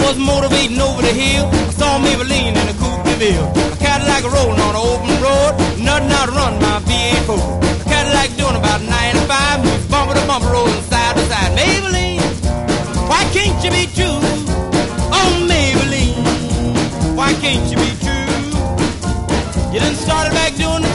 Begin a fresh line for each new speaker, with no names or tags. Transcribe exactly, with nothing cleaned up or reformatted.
was motivating over the hill. I saw Maybelline in a coupe de ville. A Cadillac rolling on an open road. Nothing out to run my V eight four. A Cadillac doing about ninety-five. Moves bumper to bumper, rolling side to side. Maybelline, why can't you be true? Oh, Maybelline, why can't you be true? You done started back doing